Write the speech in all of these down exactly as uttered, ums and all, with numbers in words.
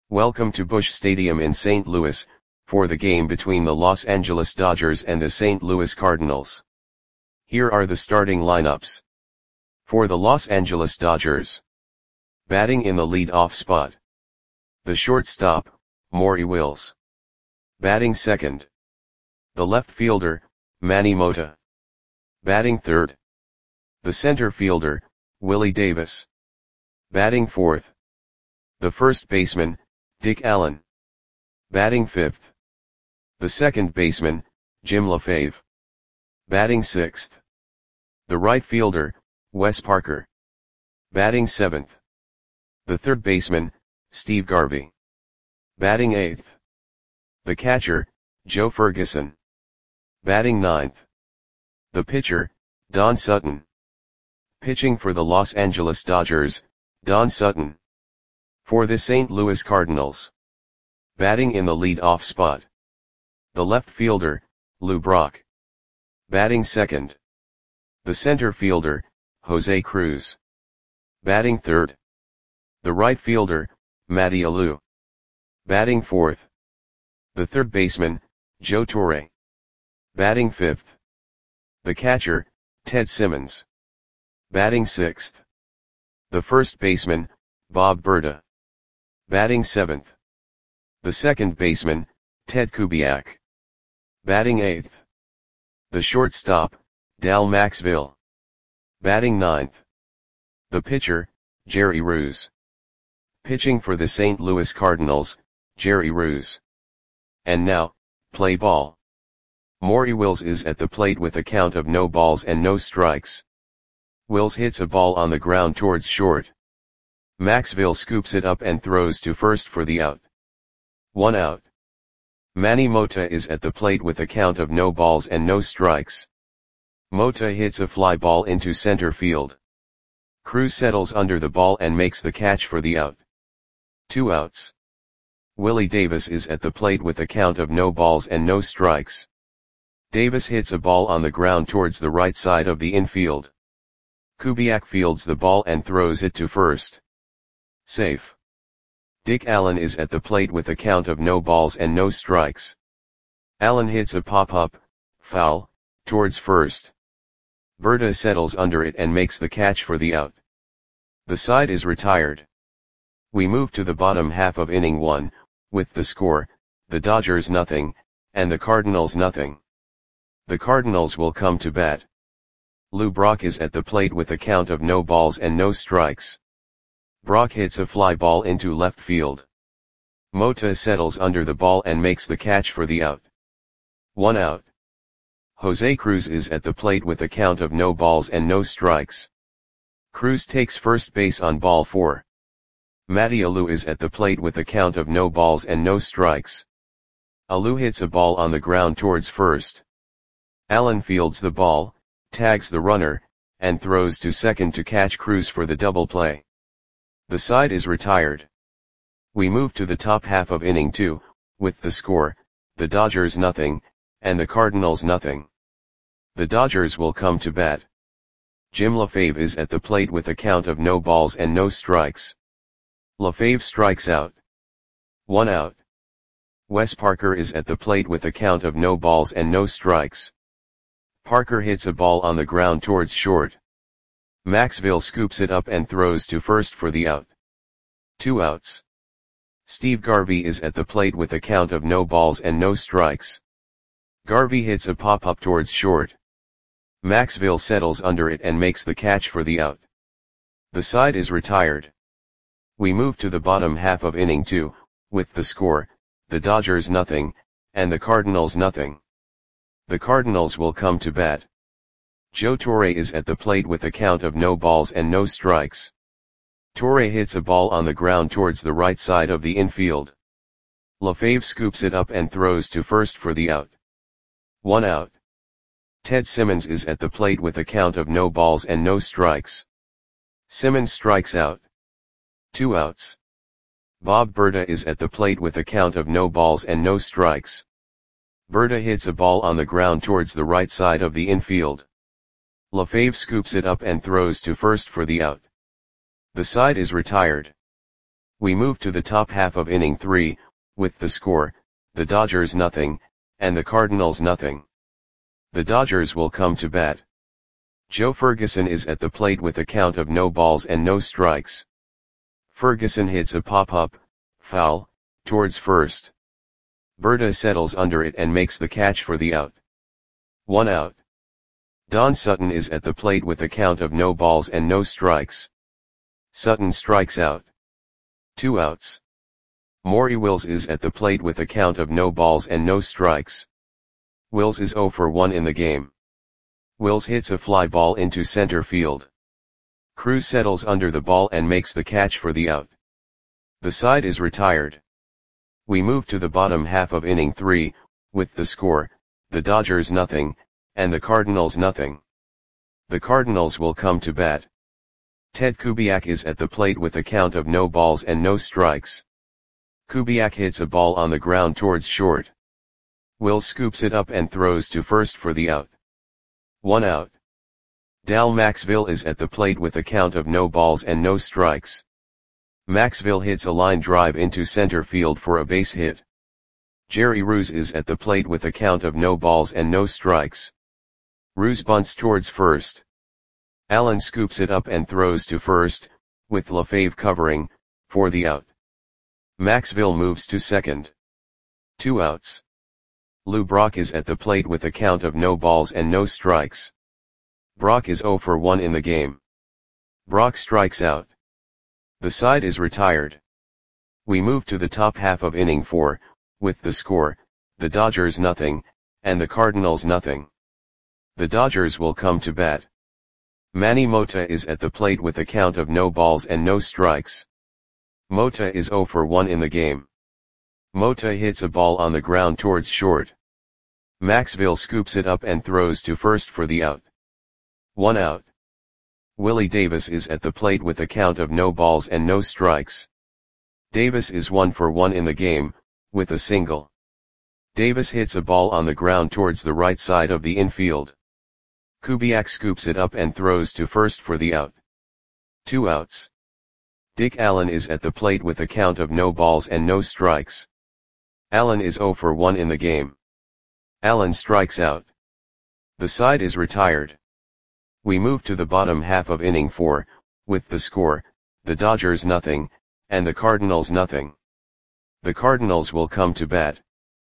Welcome to Busch Stadium in Saint Louis, for the game between the Los Angeles Dodgers and the Saint Louis Cardinals. Here are the starting lineups. For the Los Angeles Dodgers. Batting in the lead-off spot. The shortstop, Maury Wills. Batting second. The left fielder, Manny Mota. Batting third. The center fielder, Willie Davis. Batting fourth. The first baseman, Dick Allen. Batting fifth. The second baseman, Jim LaFave. Batting sixth. The right fielder, Wes Parker. Batting seventh. The third baseman, Steve Garvey. Batting eighth. The catcher, Joe Ferguson. Batting ninth. The pitcher, Don Sutton. Pitching for the Los Angeles Dodgers, Don Sutton. For the Saint Louis Cardinals. Batting in the lead-off spot. The left fielder, Lou Brock. Batting second. The center fielder, Jose Cruz. Batting third. The right fielder, Matty Alou. Batting fourth. The third baseman, Joe Torre. Batting fifth. The catcher, Ted Simmons. Batting sixth. The first baseman, Bob Berta. Batting seventh. The second baseman, Ted Kubiak. Batting eighth. The shortstop, Dal Maxville. Batting ninth. The pitcher, Jerry Ruse. Pitching for the Saint Louis Cardinals, Jerry Ruse. And now, play ball. Maury Wills is at the plate with a count of no balls and no strikes. Wills hits a ball on the ground towards short. Maxville scoops it up and throws to first for the out. One out. Manny Mota is at the plate with a count of no balls and no strikes. Mota hits a fly ball into center field. Cruz settles under the ball and makes the catch for the out. Two outs. Willie Davis is at the plate with a count of no balls and no strikes. Davis hits a ball on the ground towards the right side of the infield. Kubiak fields the ball and throws it to first. Safe. Dick Allen is at the plate with a count of no balls and no strikes. Allen hits a pop-up, foul, towards first. Berta settles under it and makes the catch for the out. The side is retired. We move to the bottom half of inning one, with the score, the Dodgers nothing, and the Cardinals nothing. The Cardinals will come to bat. Lou Brock is at the plate with a count of no balls and no strikes. Brock hits a fly ball into left field. Mota settles under the ball and makes the catch for the out. One out. Jose Cruz is at the plate with a count of no balls and no strikes. Cruz takes first base on ball four. Matty Alou is at the plate with a count of no balls and no strikes. Alou hits a ball on the ground towards first. Allen fields the ball, tags the runner, and throws to second to catch Cruz for the double play. The side is retired. We move to the top half of inning two, with the score, the Dodgers nothing, and the Cardinals nothing. The Dodgers will come to bat. Jim LaFave is at the plate with a count of no balls and no strikes. LaFave strikes out. One out. Wes Parker is at the plate with a count of no balls and no strikes. Parker hits a ball on the ground towards short. Maxville scoops it up and throws to first for the out. Two outs. Steve Garvey is at the plate with a count of no balls and no strikes. Garvey hits a pop-up towards short. Maxville settles under it and makes the catch for the out. The side is retired. We move to the bottom half of inning two, with the score, the Dodgers nothing, and the Cardinals nothing. The Cardinals will come to bat. Joe Torre is at the plate with a count of no balls and no strikes. Torre hits a ball on the ground towards the right side of the infield. LaFave scoops it up and throws to first for the out. One out. Ted Simmons is at the plate with a count of no balls and no strikes. Simmons strikes out. Two outs. Bob Berta is at the plate with a count of no balls and no strikes. Berta hits a ball on the ground towards the right side of the infield. LaFave scoops it up and throws to first for the out. The side is retired. We move to the top half of inning three, with the score, the Dodgers nothing, and the Cardinals nothing. The Dodgers will come to bat. Joe Ferguson is at the plate with a count of no balls and no strikes. Ferguson hits a pop-up, foul, towards first. Berta settles under it and makes the catch for the out. One out. Don Sutton is at the plate with a count of no balls and no strikes. Sutton strikes out. Two outs. Maury Wills is at the plate with a count of no balls and no strikes. Wills is oh for one in the game. Wills hits a fly ball into center field. Cruz settles under the ball and makes the catch for the out. The side is retired. We move to the bottom half of inning three, with the score, the Dodgers nothing, and the Cardinals nothing. The Cardinals will come to bat. Ted Kubiak is at the plate with a count of no balls and no strikes. Kubiak hits a ball on the ground towards short. Wills scoops it up and throws to first for the out. One out. Dal Maxville is at the plate with a count of no balls and no strikes. Maxville hits a line drive into center field for a base hit. Jerry Ruse is at the plate with a count of no balls and no strikes. Ruse bunts towards first. Allen scoops it up and throws to first, with LaFave covering, for the out. Maxville moves to second. Two outs. Lou Brock is at the plate with a count of no balls and no strikes. Brock is oh for one in the game. Brock strikes out. The side is retired. We move to the top half of inning four, with the score, the Dodgers nothing, and the Cardinals nothing. The Dodgers will come to bat. Manny Mota is at the plate with a count of no balls and no strikes. Mota is oh for one in the game. Mota hits a ball on the ground towards short. Maxville scoops it up and throws to first for the out. One out. Willie Davis is at the plate with a count of no balls and no strikes. Davis is one for one in the game, with a single. Davis hits a ball on the ground towards the right side of the infield. Kubiak scoops it up and throws to first for the out. Two outs. Dick Allen is at the plate with a count of no balls and no strikes. Allen is oh for one in the game. Allen strikes out. The side is retired. We move to the bottom half of inning four, with the score, the Dodgers nothing, and the Cardinals nothing. The Cardinals will come to bat.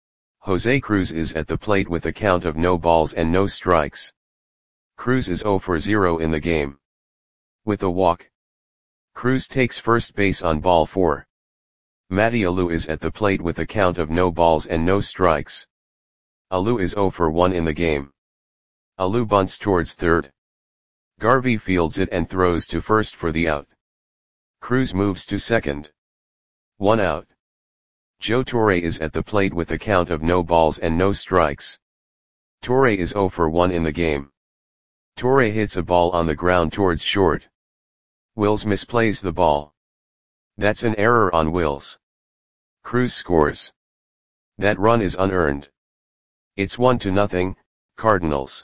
Jose Cruz is at the plate with a count of no balls and no strikes. Cruz is oh for zero in the game. With a walk. Cruz takes first base on ball four. Matty Alou is at the plate with a count of no balls and no strikes. Alou is oh for one in the game. Alou bunts towards third. Garvey fields it and throws to first for the out. Cruz moves to second. One out. Joe Torre is at the plate with a count of no balls and no strikes. Torre is oh for one in the game. Torre hits a ball on the ground towards short. Wills misplays the ball. That's an error on Wills. Cruz scores. That run is unearned. It's one to nothing, Cardinals.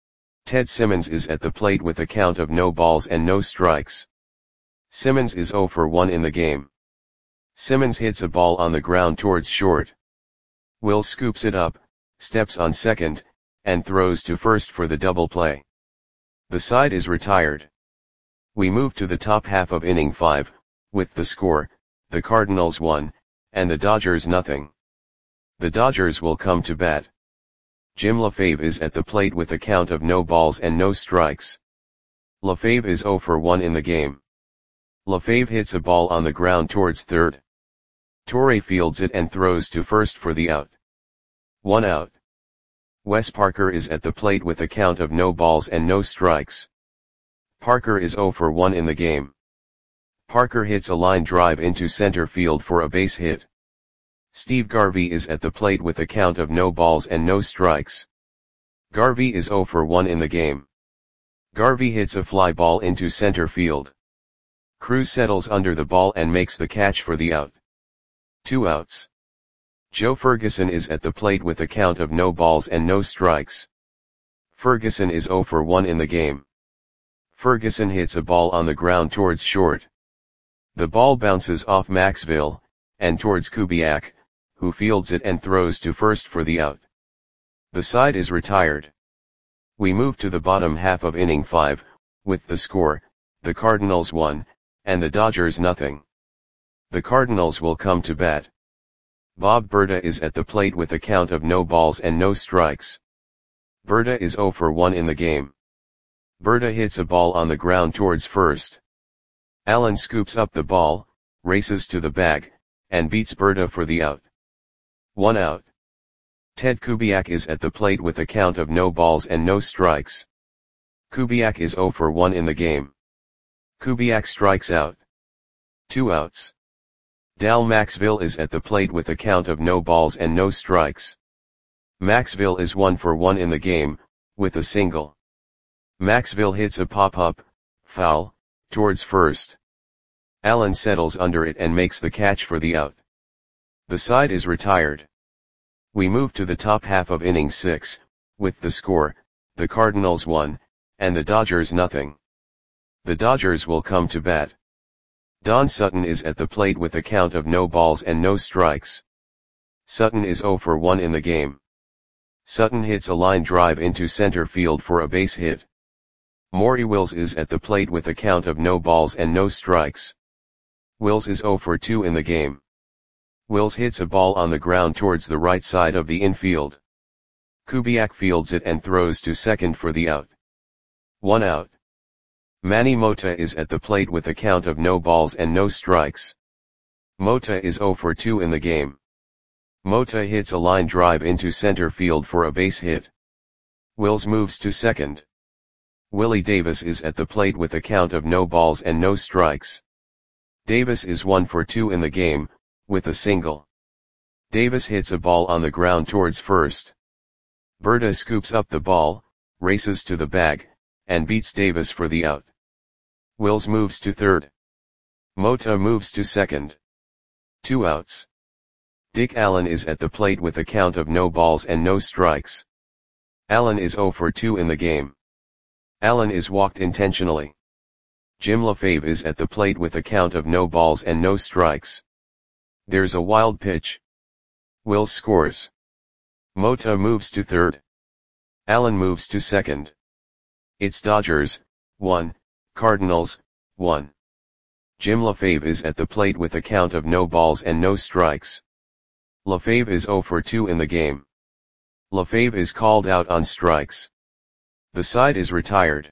Ted Simmons is at the plate with a count of no balls and no strikes. Simmons is oh for one in the game. Simmons hits a ball on the ground towards short. Wills scoops it up, steps on second, and throws to first for the double play. The side is retired. We move to the top half of inning five, with the score, the Cardinals one, and the Dodgers nothing. The Dodgers will come to bat. Jim LaFave is at the plate with a count of no balls and no strikes. LaFave is oh for one in the game. LaFave hits a ball on the ground towards third. Torre fields it and throws to first for the out. One out. Wes Parker is at the plate with a count of no balls and no strikes. Parker is oh for one in the game. Parker hits a line drive into center field for a base hit. Steve Garvey is at the plate with a count of no balls and no strikes. Garvey is oh for one in the game. Garvey hits a fly ball into center field. Cruz settles under the ball and makes the catch for the out. Two outs. Joe Ferguson is at the plate with a count of no balls and no strikes. Ferguson is oh for one in the game. Ferguson hits a ball on the ground towards short. The ball bounces off Maxville, and towards Kubiak, who fields it and throws to first for the out. The side is retired. We move to the bottom half of inning five, with the score, the Cardinals one, and the Dodgers nothing. The Cardinals will come to bat. Bob Berta is at the plate with a count of no balls and no strikes. Berta is oh for one in the game. Berta hits a ball on the ground towards first. Allen scoops up the ball, races to the bag, and beats Berta for the out. One out. Ted Kubiak is at the plate with a count of no balls and no strikes. Kubiak is oh for one in the game. Kubiak strikes out. Two outs. Dal Maxville is at the plate with a count of no balls and no strikes. Maxville is one for one in the game, with a single. Maxville hits a pop-up, foul, towards first. Allen settles under it and makes the catch for the out. The side is retired. We move to the top half of inning six, with the score, the Cardinals one, and the Dodgers nothing. The Dodgers will come to bat. Don Sutton is at the plate with a count of no balls and no strikes. Sutton is oh for one in the game. Sutton hits a line drive into center field for a base hit. Maury Wills is at the plate with a count of no balls and no strikes. Wills is oh for two in the game. Wills hits a ball on the ground towards the right side of the infield. Kubiak fields it and throws to second for the out. One out. Manny Mota is at the plate with a count of no balls and no strikes. Mota is oh for two in the game. Mota hits a line drive into center field for a base hit. Wills moves to second. Willie Davis is at the plate with a count of no balls and no strikes. Davis is one for two in the game, with a single. Davis hits a ball on the ground towards first. Berta scoops up the ball, races to the bag, and beats Davis for the out. Wills moves to third. Mota moves to second. Two outs. Dick Allen is at the plate with a count of no balls and no strikes. Allen is oh for two in the game. Allen is walked intentionally. Jim LaFave is at the plate with a count of no balls and no strikes. There's a wild pitch. Wills scores. Mota moves to third. Allen moves to second. It's Dodgers, one, Cardinals, one. Jim LaFave is at the plate with a count of no balls and no strikes. LaFave is oh for two in the game. LaFave is called out on strikes. The side is retired.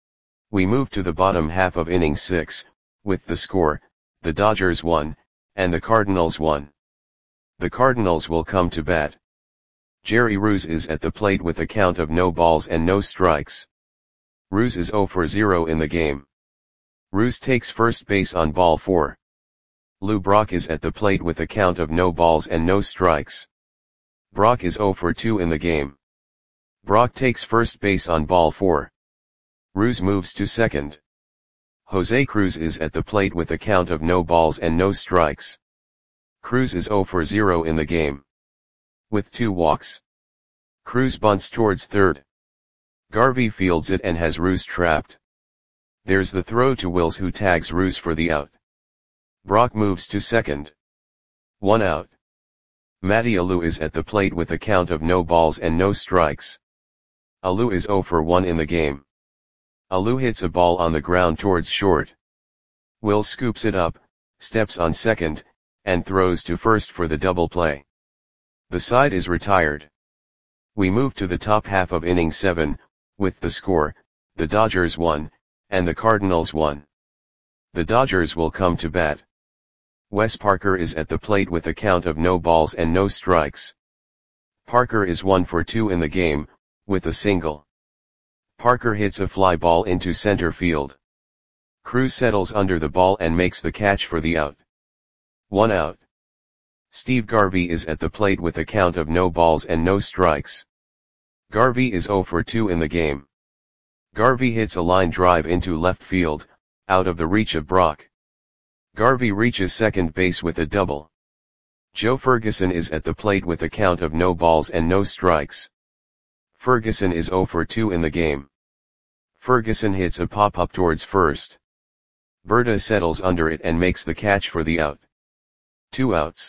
We move to the bottom half of inning six, with the score, the Dodgers one, and the Cardinals one. The Cardinals will come to bat. Jerry Ruse is at the plate with a count of no balls and no strikes. Ruse is oh for zero in the game. Ruse takes first base on ball four. Lou Brock is at the plate with a count of no balls and no strikes. Brock is oh for two in the game. Brock takes first base on ball four. Ruse moves to second. Jose Cruz is at the plate with a count of no balls and no strikes. Cruz is oh for zero in the game. With two walks. Cruz bunts towards third. Garvey fields it and has Ruse trapped. There's the throw to Wills, who tags Ruse for the out. Brock moves to second. One out. Matty Alou is at the plate with a count of no balls and no strikes. Alou is oh for one in the game. Alou hits a ball on the ground towards short. Wills scoops it up, steps on second, and throws to first for the double play. The side is retired. We move to the top half of inning seven, with the score, the Dodgers one, and the Cardinals one. The Dodgers will come to bat. Wes Parker is at the plate with a count of no balls and no strikes. Parker is one for two in the game, with a single. Parker hits a fly ball into center field. Cruz settles under the ball and makes the catch for the out. One out. Steve Garvey is at the plate with a count of no balls and no strikes. Garvey is oh for two in the game. Garvey hits a line drive into left field, out of the reach of Brock. Garvey reaches second base with a double. Joe Ferguson is at the plate with a count of no balls and no strikes. Ferguson is oh for two in the game. Ferguson hits a pop-up towards first. Berta settles under it and makes the catch for the out. Two outs.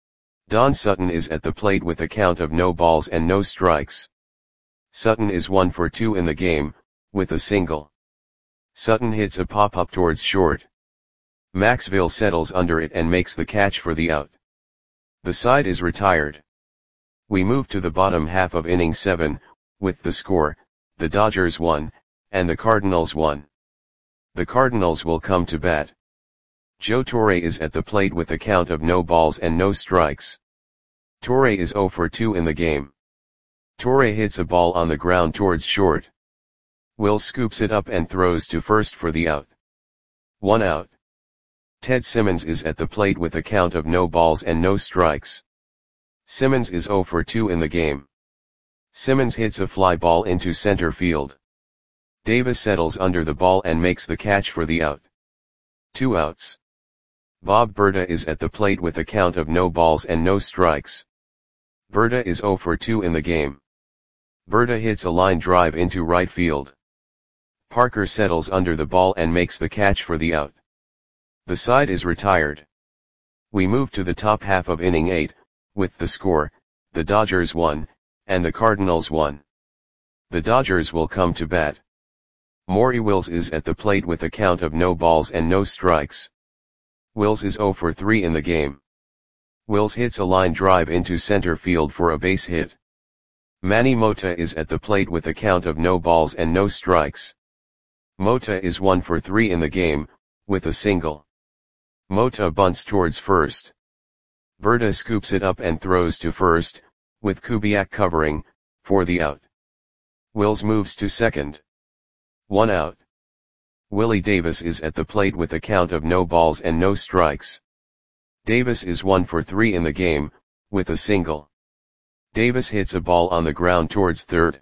Don Sutton is at the plate with a count of no balls and no strikes. Sutton is one for two in the game, with a single. Sutton hits a pop-up towards short. Maxville settles under it and makes the catch for the out. The side is retired. We move to the bottom half of inning seven, with the score, the Dodgers won, and the Cardinals won. The Cardinals will come to bat. Joe Torre is at the plate with a count of no balls and no strikes. Torre is zero for two in the game. Torre hits a ball on the ground towards short. Will scoops it up and throws to first for the out. One out. Ted Simmons is at the plate with a count of no balls and no strikes. Simmons is zero for two in the game. Simmons hits a fly ball into center field. Davis settles under the ball and makes the catch for the out. Two outs. Bob Berta is at the plate with a count of no balls and no strikes. Berta is zero for two in the game. Berta hits a line drive into right field. Parker settles under the ball and makes the catch for the out. The side is retired. We move to the top half of inning eight, with the score, the Dodgers won, and the Cardinals won. The Dodgers will come to bat. Maury Wills is at the plate with a count of no balls and no strikes. Wills is zero for three in the game. Wills hits a line drive into center field for a base hit. Manny Mota is at the plate with a count of no balls and no strikes. Mota is one for three in the game, with a single. Mota bunts towards first. Berta scoops it up and throws to first, with Kubiak covering, for the out. Wills moves to second. One out. Willie Davis is at the plate with a count of no balls and no strikes. Davis is one for three in the game, with a single. Davis hits a ball on the ground towards third.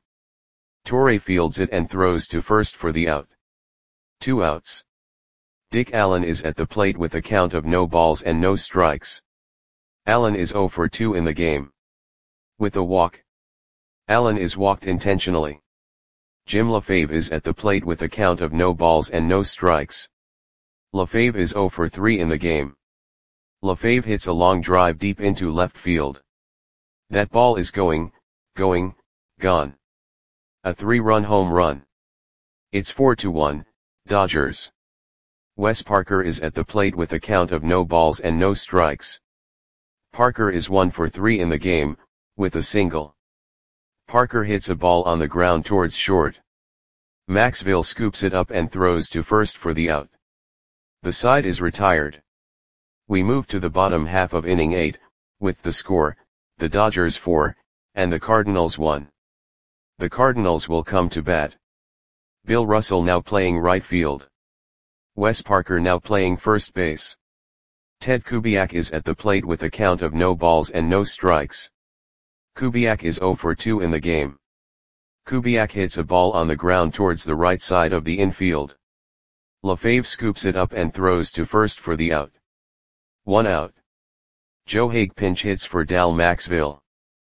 Torre fields it and throws to first for the out. Two outs. Dick Allen is at the plate with a count of no balls and no strikes. Allen is zero for two in the game. With a walk. Allen is walked intentionally. Jim LaFave is at the plate with a count of no balls and no strikes. LaFave is zero for three in the game. LaFave hits a long drive deep into left field. That ball is going, going, gone. A three-run home run. It's four to one, Dodgers. Wes Parker is at the plate with a count of no balls and no strikes. Parker is one for three in the game, with a single. Parker hits a ball on the ground towards short. Maxville scoops it up and throws to first for the out. The side is retired. We move to the bottom half of inning eight, with the score, the Dodgers four, and the Cardinals one. The Cardinals will come to bat. Bill Russell now playing right field. Wes Parker now playing first base. Ted Kubiak is at the plate with a count of no balls and no strikes. Kubiak is zero for two in the game. Kubiak hits a ball on the ground towards the right side of the infield. LaFave scoops it up and throws to first for the out. One out. Joe Hague pinch hits for Dal Maxville.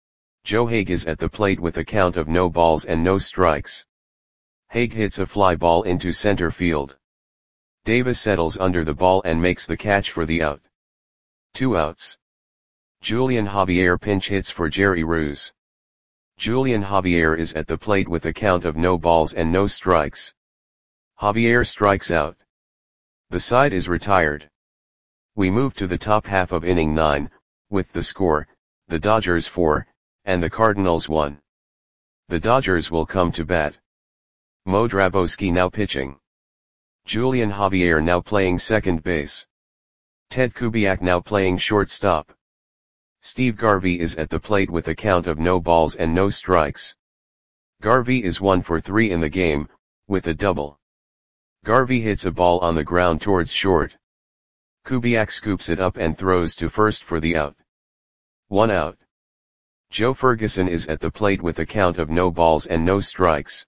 Joe Hague is at the plate with a count of no balls and no strikes. Hague hits a fly ball into center field. Davis settles under the ball and makes the catch for the out. Two outs. Julian Javier pinch hits for Jerry Ruse. Julian Javier is at the plate with a count of no balls and no strikes. Javier strikes out. The side is retired. We move to the top half of inning nine, with the score, the Dodgers four, and the Cardinals one. The Dodgers will come to bat. Mo Drabowski now pitching. Julian Javier now playing second base. Ted Kubiak now playing shortstop. Steve Garvey is at the plate with a count of no balls and no strikes. Garvey is one for three in the game, with a double. Garvey hits a ball on the ground towards short. Kubiak scoops it up and throws to first for the out. One out. Joe Ferguson is at the plate with a count of no balls and no strikes.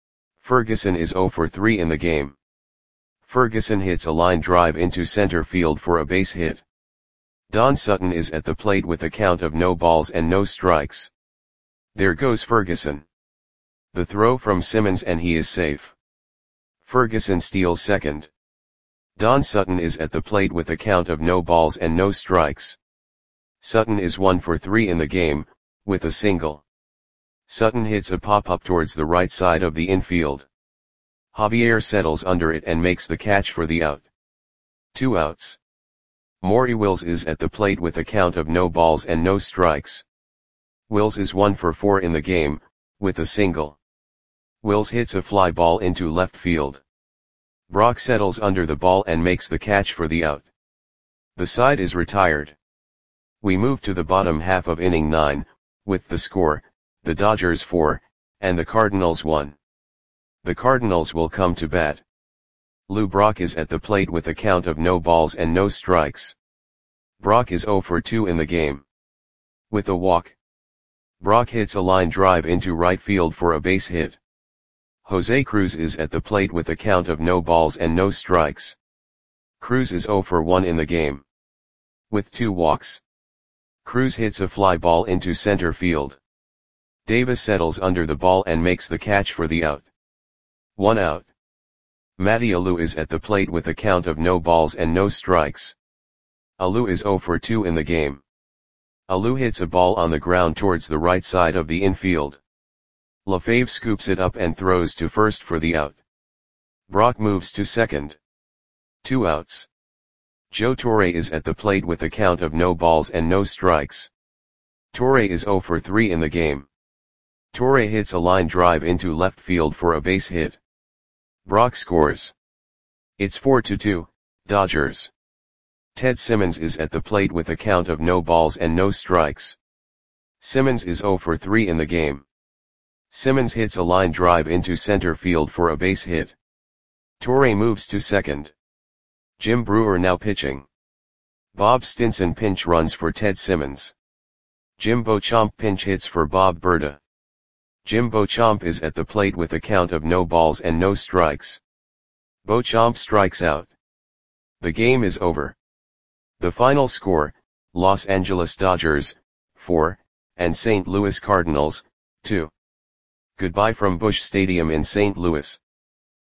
Ferguson is zero for three in the game. Ferguson hits a line drive into center field for a base hit. Don Sutton is at the plate with a count of no balls and no strikes. There goes Ferguson. The throw from Simmons and he is safe. Ferguson steals second. Don Sutton is at the plate with a count of no balls and no strikes. Sutton is one for three in the game, with a single. Sutton hits a pop-up towards the right side of the infield. Javier settles under it and makes the catch for the out. Two outs. Maury Wills is at the plate with a count of no balls and no strikes. Wills is one for four in the game, with a single. Wills hits a fly ball into left field. Brock settles under the ball and makes the catch for the out. The side is retired. We move to the bottom half of inning nine, with the score, the Dodgers four, and the Cardinals one. The Cardinals will come to bat. Lou Brock is at the plate with a count of no balls and no strikes. Brock is zero for two in the game. With a walk. Brock hits a line drive into right field for a base hit. Jose Cruz is at the plate with a count of no balls and no strikes. Cruz is zero for one in the game. With two walks. Cruz hits a fly ball into center field. Davis settles under the ball and makes the catch for the out. One out. Matty Alou is at the plate with a count of no balls and no strikes. Alou is zero for two in the game. Alou hits a ball on the ground towards the right side of the infield. LaFave scoops it up and throws to first for the out. Brock moves to second. Two outs. Joe Torre is at the plate with a count of no balls and no strikes. Torre is zero for three in the game. Torre hits a line drive into left field for a base hit. Brock scores. It's four to two, Dodgers. Ted Simmons is at the plate with a count of no balls and no strikes. Simmons is zero for three in the game. Simmons hits a line drive into center field for a base hit. Torre moves to second. Jim Brewer now pitching. Bob Stinson pinch runs for Ted Simmons. Jim Beauchamp pinch hits for Bob Berta. Jim Beauchamp is at the plate with a count of no balls and no strikes. Beauchamp strikes out. The game is over. The final score, Los Angeles Dodgers, four, and Saint Louis Cardinals, two. Goodbye from Busch Stadium in Saint Louis.